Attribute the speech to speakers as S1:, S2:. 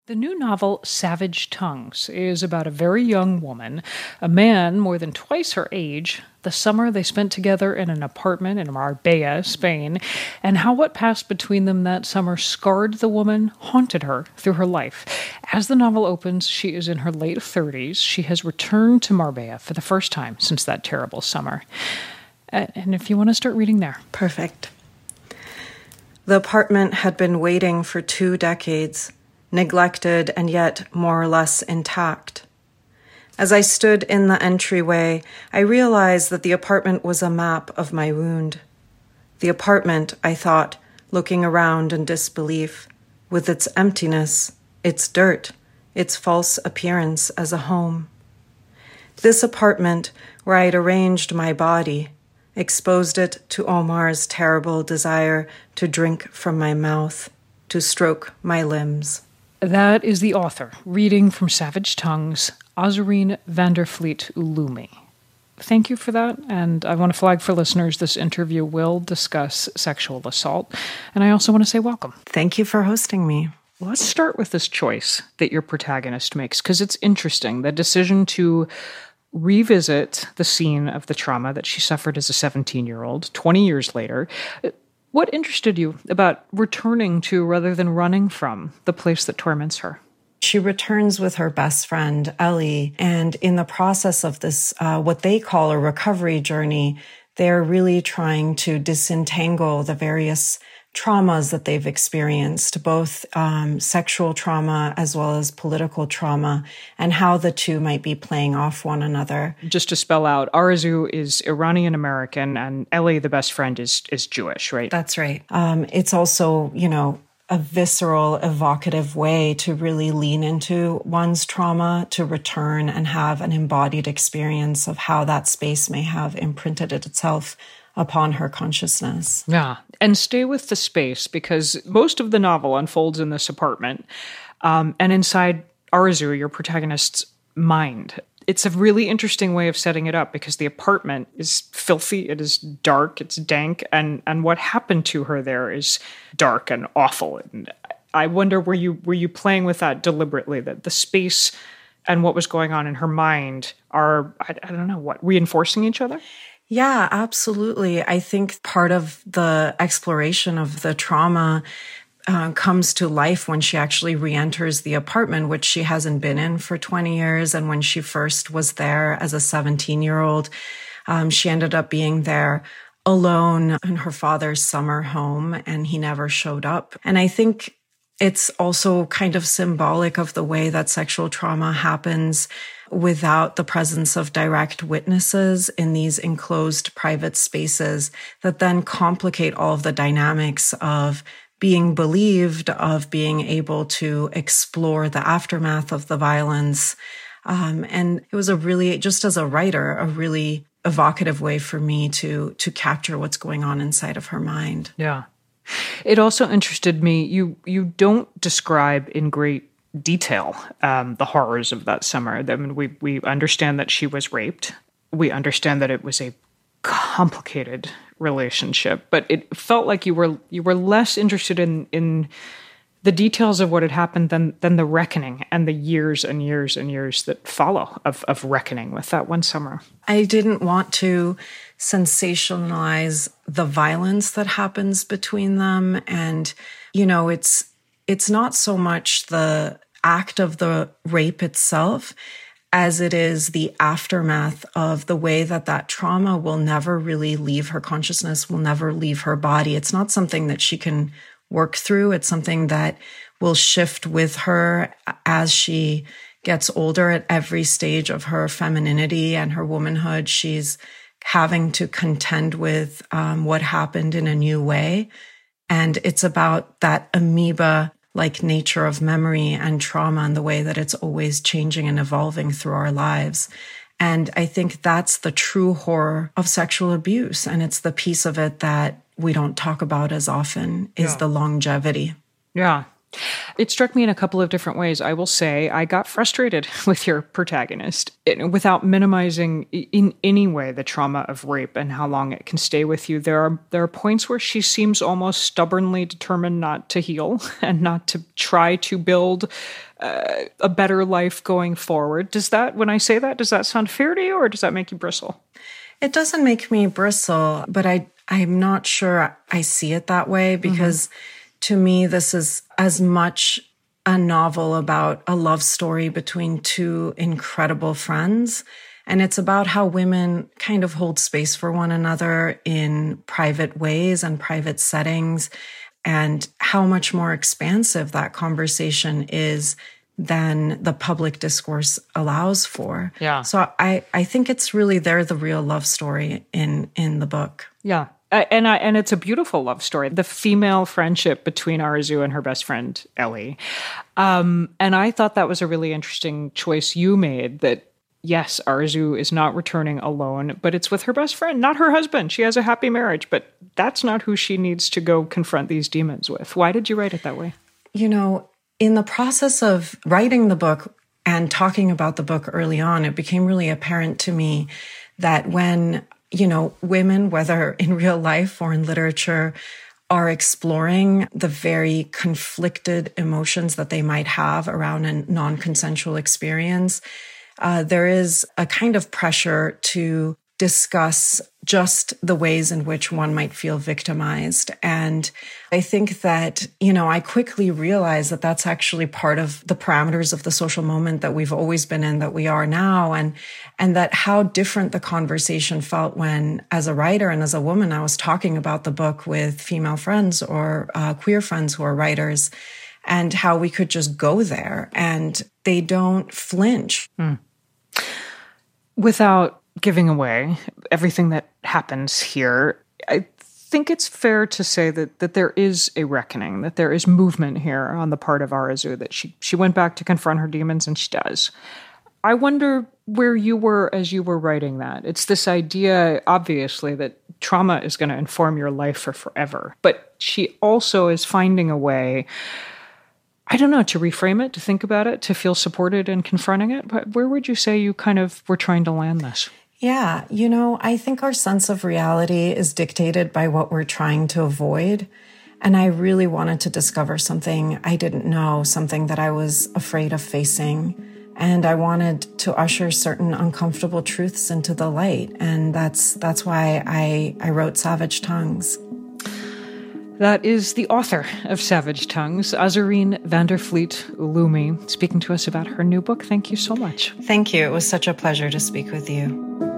S1: The new novel, Savage Tongues, is about a very young woman, a man more than twice her age, the summer they spent together in an apartment in Marbella, Spain, and how what passed between them that summer scarred the woman, haunted her through her life. As the novel opens, she is in her late 30s. She has returned to Marbella for the first time since that terrible summer. And if you want to start reading there.
S2: Perfect. The apartment had been waiting for 2 decades, neglected and yet more or less intact. As I stood in the entryway, I realized that the apartment was a map of my wound. The apartment, I thought, looking around in disbelief, with its emptiness, its dirt, its false appearance as a home. This apartment, where I had arranged my body, exposed it to Omar's terrible desire to drink from my mouth, to stroke my limbs.
S1: That is the author, reading from Savage Tongues, Azurine Vandervliet Ulumi. Thank you for that, and I want to flag for listeners this interview will discuss sexual assault, and I also want to say welcome.
S2: Thank you for hosting me.
S1: Let's start with this choice that your protagonist makes, because it's interesting, the decision to revisit the scene of the trauma that she suffered as a 17-year-old, 20 years later. What interested you about returning to, rather than running from, the place that torments her?
S2: She returns with her best friend, Ellie, and in the process of this, what they call a recovery journey, they're really trying to disentangle the various traumas that they've experienced, both sexual trauma as well as political trauma, and how the two might be playing off one another.
S1: Just to spell out, Arzu is Iranian-American and Ellie, the best friend, is Jewish, right?
S2: That's right. It's also, a visceral, evocative way to really lean into one's trauma, to return and have an embodied experience of how that space may have imprinted itself upon her consciousness.
S1: Yeah. And stay with the space, because most of the novel unfolds in this apartment and inside Arzu, your protagonist's mind. It's a really interesting way of setting it up, because the apartment is filthy, it is dark, it's dank, and what happened to her there is dark and awful. And I wonder, were you playing with that deliberately, that the space and what was going on in her mind are, I don't know, what, reinforcing each other?
S2: Yeah, absolutely. I think part of the exploration of the trauma comes to life when she actually re-enters the apartment, which she hasn't been in for 20 years. And when she first was there as a 17-year-old, she ended up being there alone in her father's summer home, and he never showed up. And I think it's also kind of symbolic of the way that sexual trauma happens without the presence of direct witnesses in these enclosed private spaces that then complicate all of the dynamics of being believed, of being able to explore the aftermath of the violence. And it was a really, just as a writer, a really evocative way for me to capture what's going on inside of her mind.
S1: Yeah. It also interested me, you don't describe in great detail the horrors of that summer. I mean, we understand that she was raped. We understand that it was a complicated relationship, but it felt like you were less interested in the details of what had happened than the reckoning and the years and years and years that follow of reckoning with that one summer.
S2: I didn't want to sensationalize the violence that happens between them. And, it's not so much the act of the rape itself as it is the aftermath of the way that trauma will never really leave her consciousness, will never leave her body. It's not something that she can work through. It's something that will shift with her as she gets older. At every stage of her femininity and her womanhood, she's having to contend with what happened in a new way. And it's about that amoeba-like nature of memory and trauma and the way that it's always changing and evolving through our lives. And I think that's the true horror of sexual abuse. And it's the piece of it that we don't talk about as often, is the longevity.
S1: Yeah. It struck me in a couple of different ways. I will say I got frustrated with your protagonist without minimizing in any way the trauma of rape and how long it can stay with you. There are points where she seems almost stubbornly determined not to heal and not to try to build a better life going forward. When I say that, does that sound fair to you, or does that make you bristle?
S2: It doesn't make me bristle, but I'm not sure I see it that way, because to me, this is as much a novel about a love story between two incredible friends. And it's about how women kind of hold space for one another in private ways and private settings, and how much more expansive that conversation is than the public discourse allows for.
S1: Yeah.
S2: So I think it's really the real love story in the book.
S1: Yeah. And it's a beautiful love story. The female friendship between Arezou and her best friend, Ellie. And I thought that was a really interesting choice you made, that yes, Arezou is not returning alone, but it's with her best friend, not her husband. She has a happy marriage, but that's not who she needs to go confront these demons with. Why did you write it that way?
S2: In the process of writing the book and talking about the book early on, it became really apparent to me that when, women, whether in real life or in literature, are exploring the very conflicted emotions that they might have around a non-consensual experience, there is a kind of pressure to discuss just the ways in which one might feel victimized. And I think that, I quickly realized that that's actually part of the parameters of the social moment that we've always been in, that we are now. And that how different the conversation felt when, as a writer and as a woman, I was talking about the book with female friends or queer friends who are writers, and how we could just go there and they don't flinch.
S1: Without giving away everything that happens here, I think it's fair to say that there is a reckoning, that there is movement here on the part of Arezou, that she went back to confront her demons, and she does. I wonder where you were as you were writing that. It's this idea, obviously, that trauma is going to inform your life for forever, but she also is finding a way, I don't know, to reframe it, to think about it, to feel supported in confronting it. But where would you say you kind of were trying to land this?
S2: Yeah, I think our sense of reality is dictated by what we're trying to avoid. And I really wanted to discover something I didn't know, something that I was afraid of facing. And I wanted to usher certain uncomfortable truths into the light. And that's why I wrote Savage Tongues.
S1: That is the author of Savage Tongues, Azurine van der Vliet Ulumi, speaking to us about her new book. Thank you so much.
S2: Thank you. It was such a pleasure to speak with you.